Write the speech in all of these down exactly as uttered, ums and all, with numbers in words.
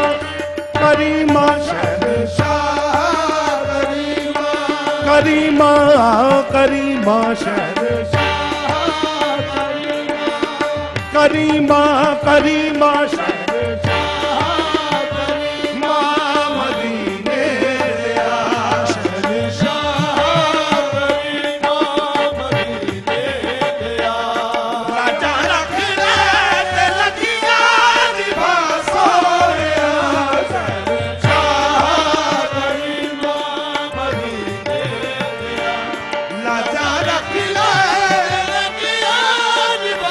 करीमा शहंशाह करीमा करीमा करीमा शहंशाह करीमा करीमा शहंशाह करीमा मदीने दिया शहंशाह करीमा मदीने दिया राजा रख ले ते लगिया निभा सोया शहंशाह करीमा मदीने दिया राजा रख ले लगिया निभा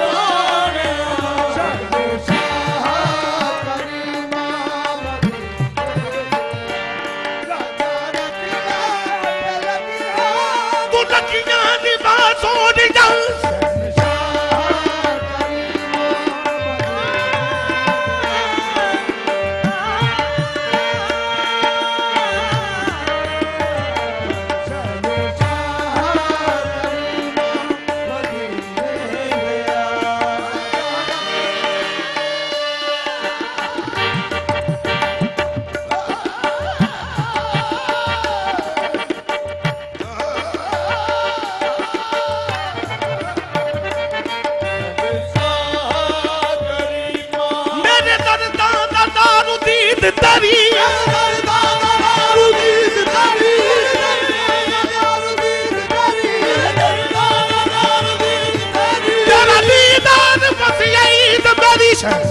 तरी तेरा दीदार बस यही तो मेरी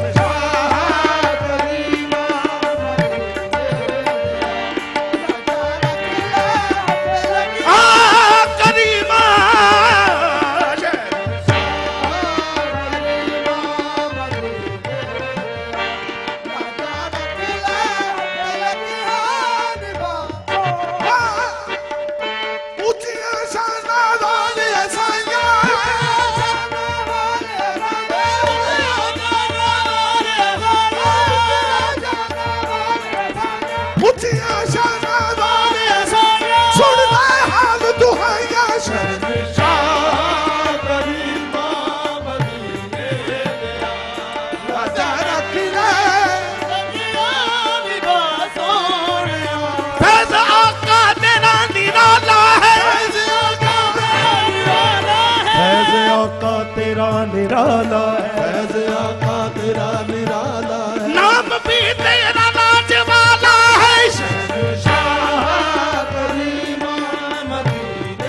तेरा निराला है आका तेरा निराला है नाम भी तेरा नाच वाला है शहंशाह करीमा मदीने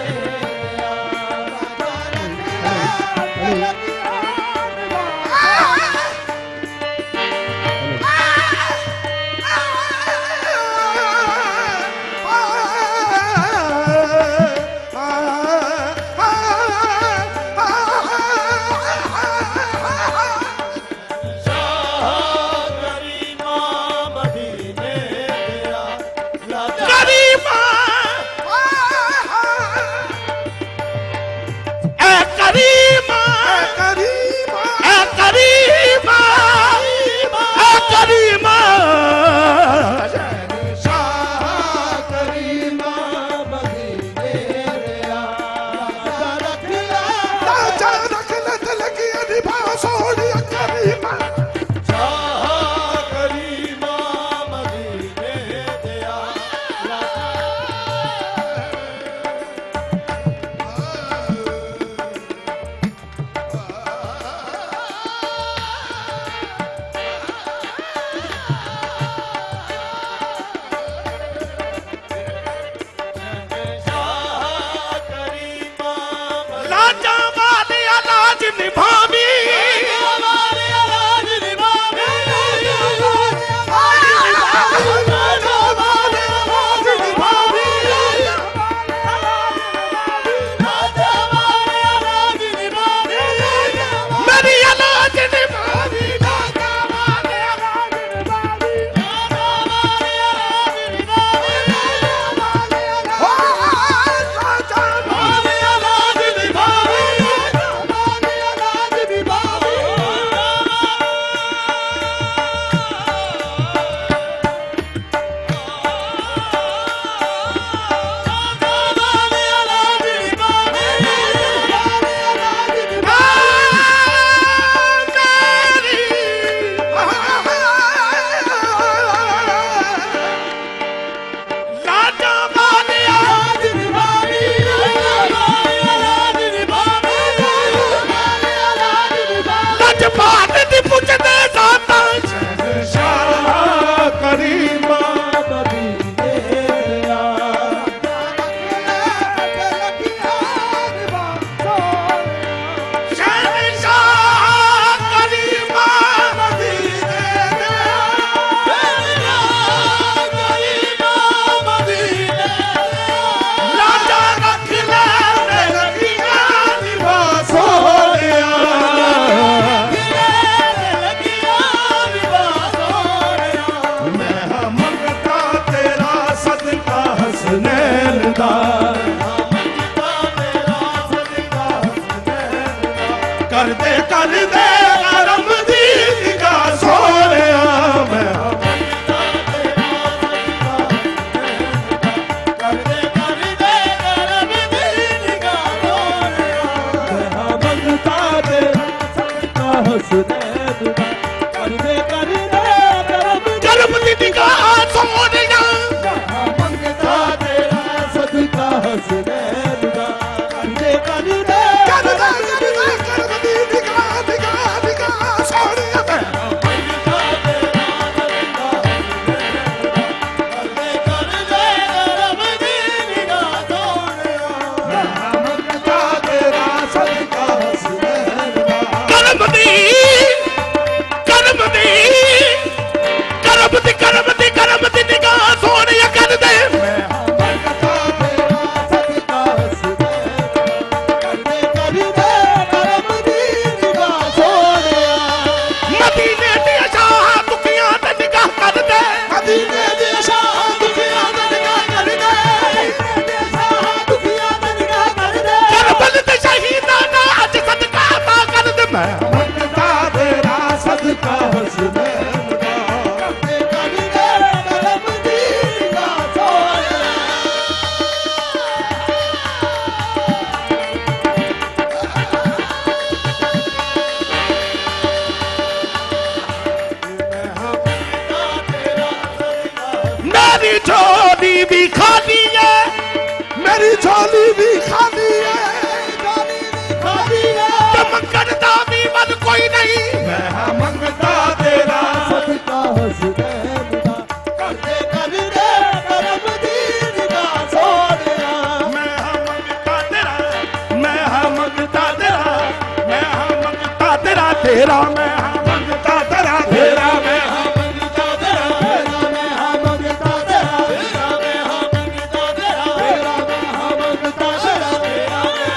मेरी झोली भी खाली है, मेरी झोली भी खाली है, झोली भी खाली है। मंगता भी मन कोई नहीं, मैं हाँ मंगता तेरा सदका हुसैन का, करते कर दे करम दीन का सोनिया। मैं हाँ मंगता तेरा, मैं हाँ मंगता तेरा, मैं हाँ मंगता तेरा तेरा, मैं हाँ मंगता तेरा तेरा, मैं हाँ मंगता तेरा तेरा मैं हाँ मंगता तेरा, तेरा मैं हाँ मंगता तेरा, तेरा मैं हाँ मंगता तेरा, तेरा मैं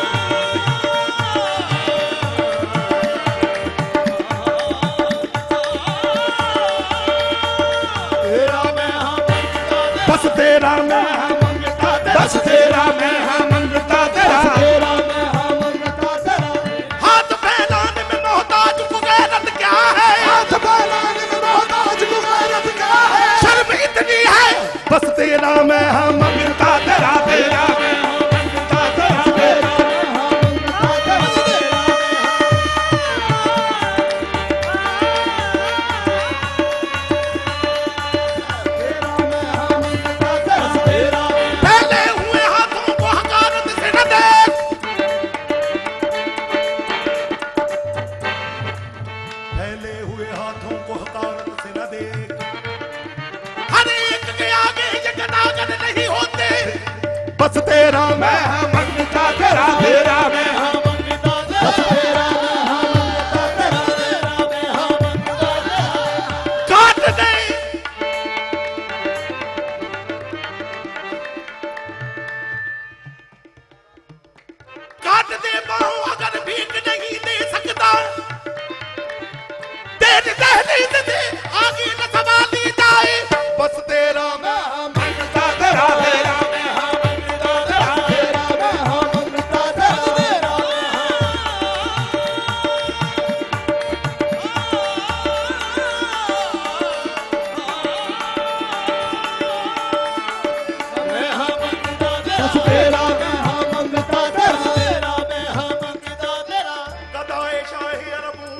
बस तेरा मैं हाँ मंगता तेरा, बस तेरा मैं हाँ मंगता तेरा, तेरा मैं हाँ मंगता तेरा। हाथ फैलाने में मोहताज को गैरत क्या है, हाथ फैलाने में मोहताज को गैरत क्या है, शर्म इतनी है, बस तेरा मैं हाँ मंगता तेरा, तेरा मैं हाँ मंगता तेरा, तेरा मैं हाँ मंगता तेरा, तेरा मैं हाँ मंगता तेरा, तेरा फैले हुए हाथों को हकारत से न देख, फैले हुए हाथों को हकारत से न देख, हर एक के आगे ये गदागद नहीं होते, बस तेरा मैं हाँ मंगता तेरा, तेरा मैं हाँ मंगता तेरा, तेरा मैं हाँ मंगता तेरा, तेरा मैं हाँ मंगता तेरा। काट दे काट दे बाहों अगर भीख नहीं दे सकता, तेरी दहलीज से आगे न संभाली जाए, बस तेरा मैं हाँ मंगता तेरा, तेरा मैं हाँ मंगता तेरा, तेरा मैं हाँ मंगता तेरा, तेरा मैं हाँ मंगता बस तेरा मैं हाँ मंगता तेरा, तेरा मैं हाँ मंगता तेरा। गदाए शाही अरबू,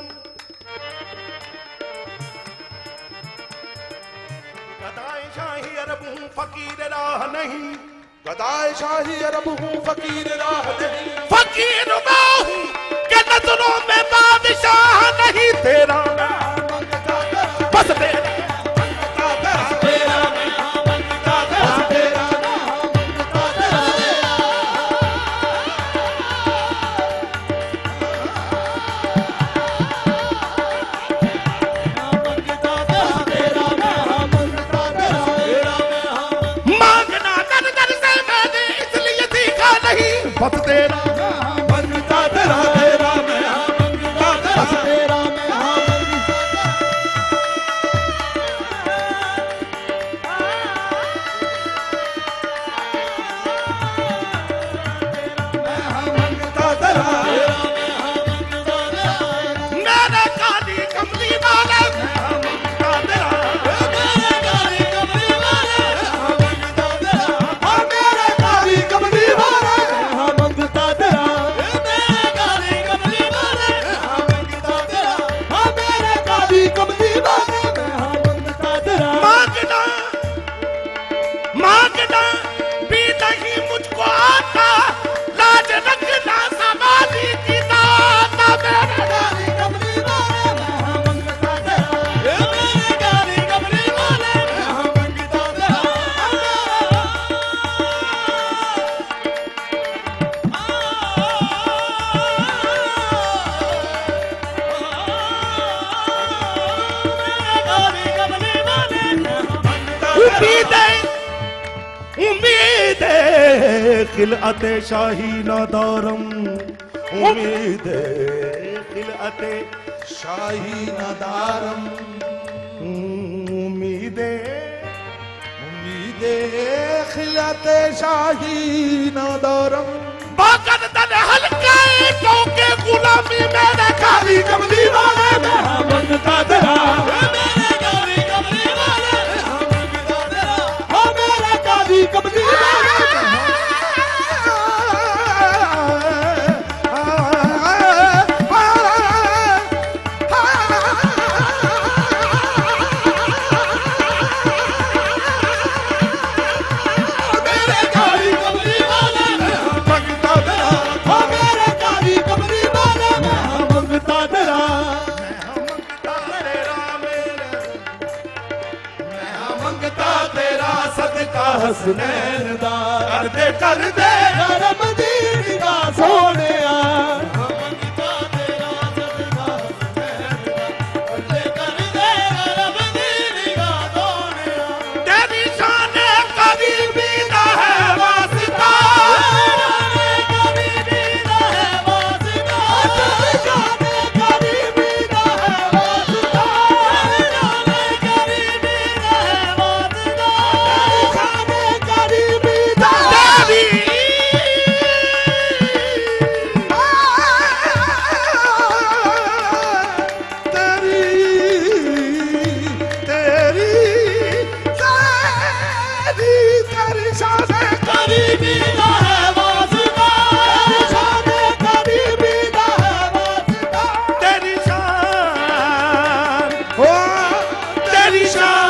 गदाए शाही अरबू फकीर राह नहीं, गदाए शाही अरब हूँ फकीर राह नहीं, फकीर मैं हूँ के नजरों में बादशाह नहीं, तेरा मैं हाँ मंगता तेरा, बस तेरा मैं हाँ मंगता तेरा, तेरा मैं हाँ मंगता तेरा, तेरा मैं हाँ मंगता तेरा, मंगता तेरा, तेरा मैं हाँ मंगता तेरा, तेरा मैं हाँ मांगना दर दर से मैंने इसलिए सीखा नहीं, बस तेरा मैं हाँ मंगता तेरा, तेरा मैं हाँ मंगता तेरा, बस तेरा मैं हाँ मंगता तेरा। मैं हाँ मंगता तेरा, तेरा मैं हाँ मंगता तेरा, मेरे काली कमली वाले मैं हाँ मंगता तेरा, मेरे काली कमली वाले मैं हाँ मंगता तेरा, हाँ मेरे काली कमली वाले मैं हाँ मंगता तेरा, मेरे काली कमली वाले मैं हाँ मंगता तेरा, हाँ मेरे काली कमली वाले मैं हाँ मंगता तेरा। मांगना मांगना भी नहीं मुझको आता, लाज रखना समाधि की दाता, मेरे काली कमली वाले मैं हाँ मंगता तेरा, मेरे काली कमली वाले मैं हाँ मंगता तेरा। उम्मीदें उम्मीदें खिलअते शाही नादारम, उम्मीदें खिलअते शाही नदारम, उम्मीदें उम्मीदे खिलत शाही नदारम, बाकर तन हल्का ईंटों के गुलामी मेरे काली कमली वाले में हाँ मंगता तेरा, मेरे काली कमली वाले मैं हाँ मंगता तेरा, हाँ मेरे काली कमली वाले मैं हाँ सदका हसनैन दा कर दे कर दे करम दी निगाह सोहणिया मंगता तेरा सदका हसनैन दा कर दे कर दे करम दी निगाह सोहणिया तेरी शान करीबी दा है वास्ता करीबी दा है वास्ता तेरी शान करीबी दा है वास्ता तेरी शान करीबी दा है वास्ता तेरी शान करीबी दा करीबी दा है वास्ता तेरी शान करीबी दा है वास्ता तेरी शान हो तेरी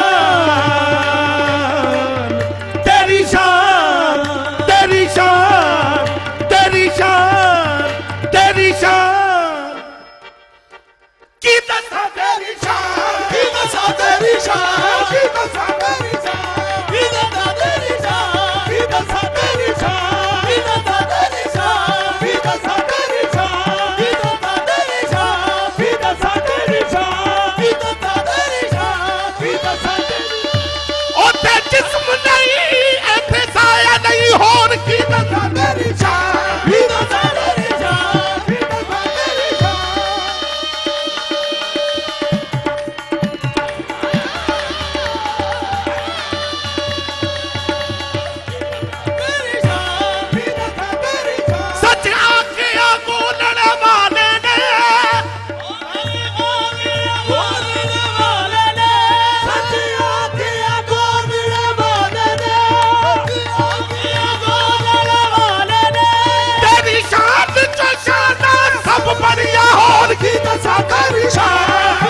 शान तेरी शान तेरी शान तेरी शान तेरी शान की दसा तेरी शान की दसा तेरी शान की दसा तेरी शान की दसा तेरी शान की दसा तेरी शान की दसा तेरी शान की दसा तेरी शान की दसा तेरी शान की दसा तेरी शान की दसा तेरी शान की दसा तेरी ओते जिस्म नहीं ऐसे साया नहीं होर की दसा तेरी शान की दसा तेरी शान की दसा तेरी शान तेरी शान की दसा तेरी शान सच आखिया बोलने वाले ने तेरी शान जो शाना सब बढ़िया होर की दसा तेरी शान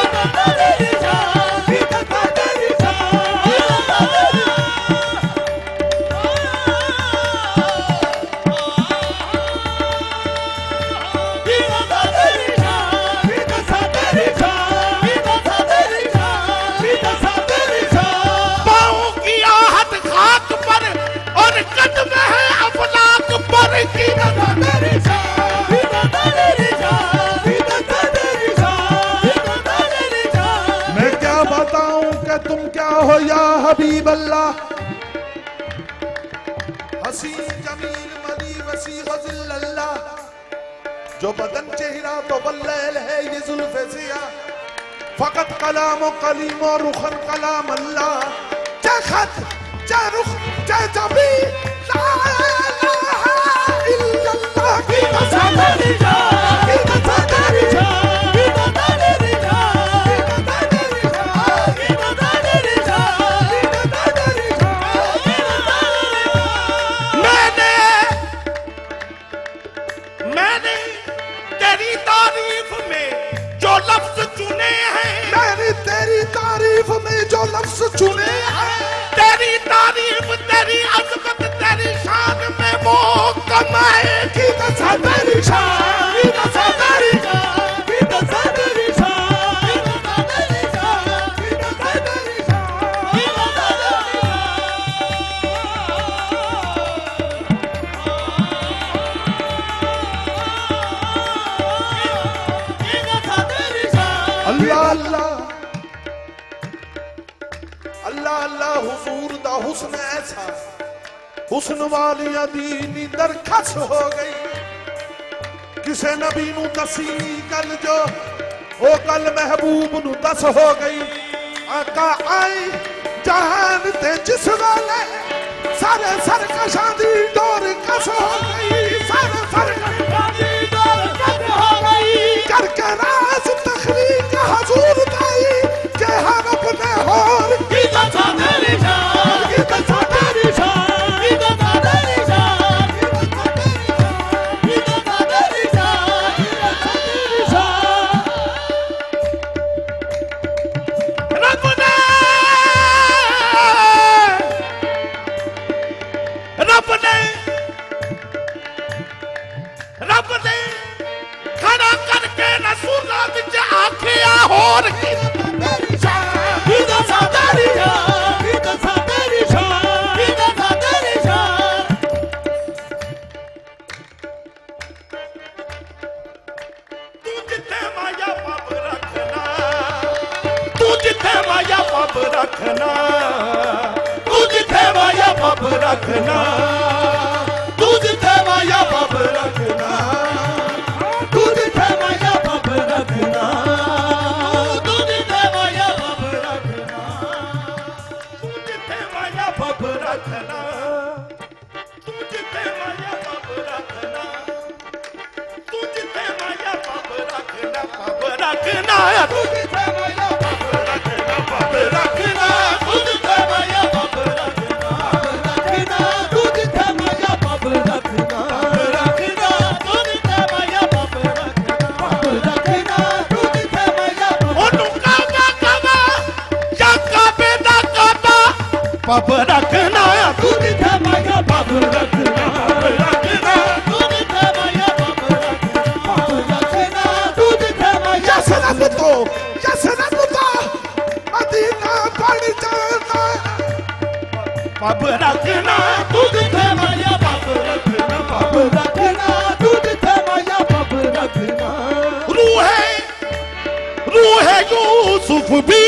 पाँव की आहट खाक पर और कदम है अफलाक पर की दसा तेरी मैं क्या बताऊं कि तुम क्या हो या हबीब अल्लाह हसीन जमील मदी वसी गजिल अल्लाह जो बदन चेहरा तो वल्लैल है ये जुल्फ़े सिया फकत कलाम और कलीम और रुखन कलाम अल्लाह चाहे खत चाहे रुख चाहे जबी ला इलाहा इल्लल्लाह की कसम की कसम तेरी मैंने मैंने तेरी तारीफ में जो लफ्ज चुने हैं मैंने तेरी तारीफ में जो लफ्ज चुने हैं तेरी तारीफ तेरी अजमत तेरी शान में वो कम है की दसा तेरी शान की दसा तेरी शान की दसा तेरी शान की दसा तेरी शान की दसा तेरी शान की दसा तेरी शान अल्लाह अल्लाह अल्लाह अल्लाह हुजूर दा हुस्न ऐसा हुस्न वालिया दी नींदर खस हो गई किसे नबी नू दसी गल जो ओ गल महबूब नू दस हो गई आका आई जहान ते जिस वाले सारे सरकशां दी डोर कस हो गई सारे सरकशां दी डोर कस हो गई करके राज तखरीक हजूर दाई के हर अपने होर की दसा तेरी शान की दसा तेरी शान की दसा तेरी शान की दसा तेरी शान की दसा तेरी शान रब ने रब ने ਰੱਖਣਾ ਤੂੰ ਜਿੱਥੇ ਮਾਇਆ ਪੱਬ ਰੱਖਣਾ ਤੂੰ ਜਿੱਥੇ ਮਾਇਆ ਪੱਬ ਰੱਖਣਾ ਤੂੰ ਜਿੱਥੇ ਮਾਇਆ ਪੱਬ ਰੱਖਣਾ ਤੂੰ ਜਿੱਥੇ ਮਾਇਆ ਪੱਬ ਰੱਖਣਾ ਤੂੰ ਜਿੱਥੇ ਮਾਇਆ ਪੱਬ ਰੱਖਣਾ ਤੂੰ ਜਿੱਥੇ ਮਾਇਆ ਪੱਬ ਰੱਖਣਾ ਤੂੰ ਜਿੱਥੇ ਮਾਇਆ ਪੱਬ ਰੱਖਣਾ ਪੱਬ ਰੱਖਣਾ ਤੂੰ ਜਿੱਥੇ ਮਾਇਆ ਪੱਬ ਰੱਖਣਾ ਪੱਬ ਰੱਖਣਾ ਤੂੰ ਜਿੱਥੇ ਮਾਇਆ ਪੱਬ ਰੱਖਣਾ ਰੱਖਣਾ ਤੂੰ ਜਿੱਥੇ ਮਾਇਆ ਪੱਬ ਰੱਖਣਾ ਰੱਖਣਾ ਤੂੰ ਜਿੱਥੇ ਮਾਇਆ ਪੱਬ ਰੱਖਣਾ ਪੱਬ ਰੱਖਣਾ ਤੂੰ ਜਿੱਥੇ ਮਾਇਆ ਪੱਬ ਉਹਨੂੰ ਕਾਬਾ ਕਾਬਾ ਜਾਂ ਕਾਬੇ ਦਾ ਕਾਬਾ ਪੱਬ ਰੱਖਣਾ ਤੂੰ ਜਿੱਥੇ ਮਾਇਆ ਪੱਬ ਰੱਖਣਾ ਪੱਬ ਰੱਖਣਾ ਤੂੰ ਜਿੱਥੇ ਮਾਇਆ ਪੱਬ ਰੱਖਣਾ ਪੱਬ ਰੱਖਣਾ ਤੂੰ ਜਿੱਥੇ ਮਾਇਆ ਜਸ ਰੱਬ ਤੋਂ ਜਸ ਰੱਬ ਤੋਂ ਮਦੀਨਾ ਬਣ ਜਾਣਾ ਪੱਬ ਰੱਖਣਾ ਤੂੰ ਜਿੱਥੇ ਮਾਇਆ ਪੱਬ ਰੱਖਣਾ ਪੱਬ ਰੱਖਣਾ ਤੂੰ ਜਿੱਥੇ ਮਾਇਆ ਪੱਬ ਰੱਖਣਾ रूहे रूहे यूसुफ भी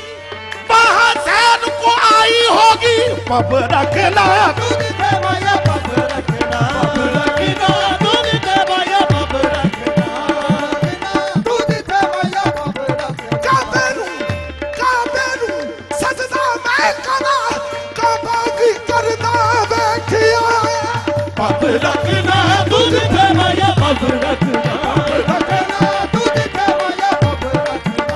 बहसैन को आई होगी पब रखना ਤੂੰ ਜਿੱਥੇ ਮਾਇਆ ਪੱਬ ਰੱਖਣਾ ਪੱਬ ਰੱਖਣਾ ਤੂੰ ਜਿੱਥੇ ਮਾਇਆ ਪੱਬ ਰੱਖਣਾ ਤੂੰ ਜਿੱਥੇ ਮਾਇਆ ਪੱਬ ਰੱਖਣਾ ਕਾਬੇ ਨੂੰ ਕਾਬੇ ਨੂੰ ਸਜਦਾ ਮੈਂ ਕਰਾਂ ਕਾਬਾ ਵੀ ਕਰਦਾ ਵੇਖਿਆ पब ਰੱਖਣਾ ਤੂੰ ਜਿੱਥੇ ਮਾਇਆ ਪੱਬ ਰੱਖਣਾ ਰੱਖਣਾ ਤੂੰ ਜਿੱਥੇ ਮਾਇਆ ਪੱਬ ਰੱਖਣਾ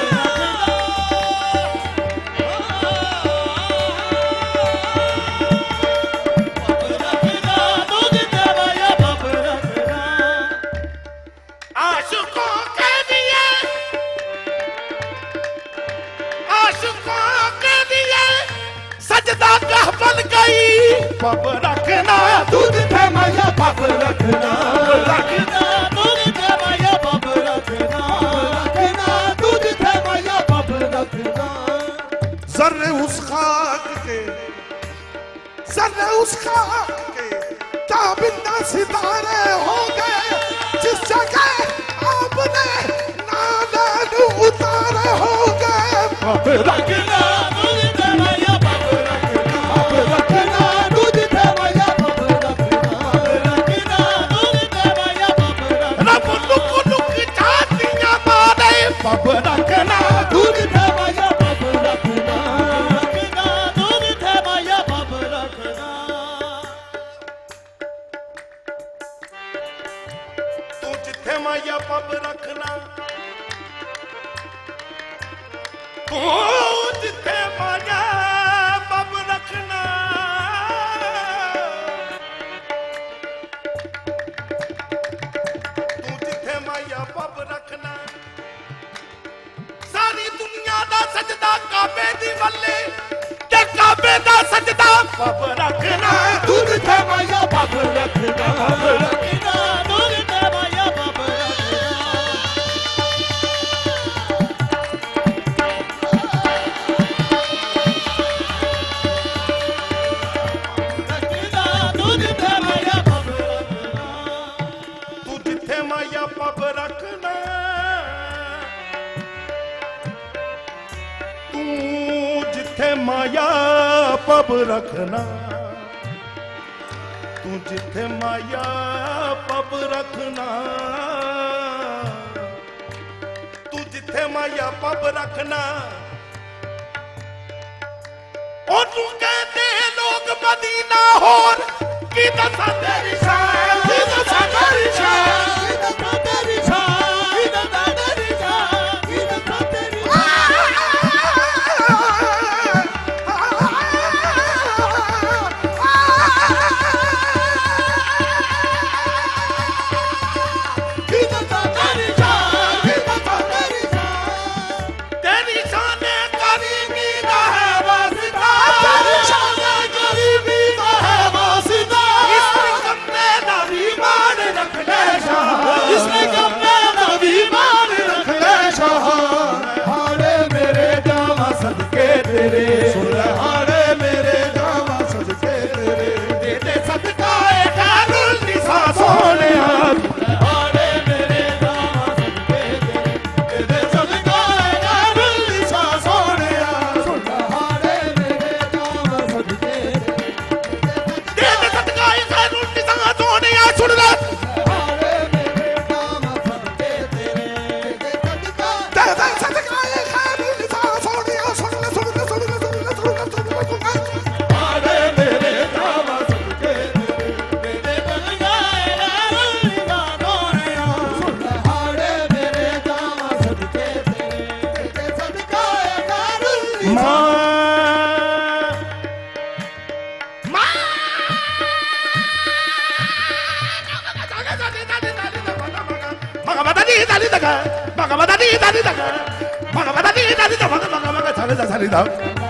ਤੂੰ ਜਿੱਥੇ ਮਾਇਆ ਪੱਬ ਰੱਖਣਾ आशिकों के लिए आशिकों के लिए सजदा कह बन गई पब रखना ਤੂੰ ਜਿੱਥੇ ਮਾਇਆ ਪੱਬ ਰੱਖਣਾ ਰੱਖਣਾ ਤੂੰ ਜਿੱਥੇ ਮਾਇਆ ਪੱਬ ਰੱਖਣਾ ਰੱਖਣਾ ਤੂੰ ਜਿੱਥੇ ਮਾਇਆ ਪੱਬ ਰੱਖਣਾ जर्रे उस खाक के जर्रे उस खाक के ताबिंदा सितारे हो गए जिस जगह आपने नादान उतारे हो गए पब ਰੱਖਣਾ ਤੂੰ ਜਿੱਥੇ ਮਾਇਆ ਪੱਬ ਰੱਖਣਾ ਪੱਬ ਰੱਖਣਾ ਤੂੰ ਜਿੱਥੇ ਮਾਇਆ ਪੱਬ ਰੱਖਣਾ ਰੱਖਣਾ ਤੂੰ ਜਿੱਥੇ ਮਾਇਆ ਪੱਬ ਰੱਖਣਾ रब लुक लुक छातियां मारे पब रखना ਤੂੰ ਜਿੱਥੇ ਮਾਇਆ ਪੱਬ ਰੱਖਣਾ ਰੱਖਣਾ ਤੂੰ ਜਿੱਥੇ ਮਾਇਆ ਪੱਬ ਰੱਖਣਾ तू जिथे माया पब रखना तू जिथे माया पब रखना तू जिथे माया पब रखना सारी दुनिया दा सजदा काबे दी वल्ले ते काबे दा सजदा पब रखना ਤੂੰ ਜਿੱਥੇ ਮਾਇਆ ਪੱਬ ਰੱਖਣਾ ਰੱਖਣਾ ਤੂੰ ਜਿੱਥੇ ਮਾਇਆ ਪੱਬ ਰੱਖਣਾ ਤੂੰ ਜਿੱਥੇ ਮਾਇਆ ਪੱਬ ਰੱਖਣਾ ਤੂੰ ਜਿੱਥੇ ਮਾਇਆ ਪੱਬ ਰੱਖਣਾ ਤੂੰ ਜਿੱਥੇ ਮਾਇਆ ਪੱਬ ਰੱਖਣਾ ਤੂੰ ਜਿੱਥੇ ਮਾਇਆ ਪੱਬ ਰੱਖਣਾ ਤੂੰ ਜਿੱਥੇ ਮਾਇਆ ਪੱਬ ਰੱਖਣਾ ਉਹਨੂੰ ਕਹਿੰਦੇ ਲੋਕ ਮਦੀਨਾ ਹੋਰ ਕੀ ਦੱਸਾਂ ਤੇਰੀ ਸ਼ਾਨ ਕੀ ਦੱਸਾਂ ਤੇਰੀ ਸ਼ਾਨ ਕੀ ਦੱਸਾਂ ਤੇਰੀ ਸ਼ਾਨ ਕੀ ਦੱਸਾਂ ਤੇਰੀ ਸ਼ਾਨ ਕੀ ਦੱਸਾਂ ਤੇਰੀ ਕੀ ਦੱਸਾਂ ਤੇਰੀ ਸ਼ਾਨ ਕੀ ਦੱਸਾਂ ਤੇਰੀ ਸ਼ਾਨ ਤੇਰੀ ਸ਼ਾਨ ਕਰੀਮੀ ਦਾ ਹੈ ਵਾਸਤਾ ਤੇਰੀ ਸ਼ਾਨ ਗਰੀਬੀ ਦਾ ਹੈ ਵਾਸਤਾ ਇਸ ਕੰਨੇ ਹਾੜੇ ਮੇਰੇ ਜਾਵਾਂ ਸਦਕੇ ਤੇਰੇ ਬਨ ਗਏ ਰਲੀਆਂ ਗੋਰਿਆਂ ਸੁਣ ਲੈ ਹਾੜੇ ਮੇਰੇ ਜਾਵਾਂ ਸਦਕੇ ਤੇਰੇ ਤੇ ਸਦਕਾ ਰਲੀਆਂ ਮਾਂ ਮਾਂ ਮਗਮਦਨੀ ਦਾਦੀ ਦਗਾ ਮਗਮਦਨੀ ਦਾਦੀ ਦਗਾ ਮਗਮਦਨੀ ਦਾਦੀ ਦਗਾ ਮਗਮਦਨੀ ਦਾਦੀ ਦਗਾ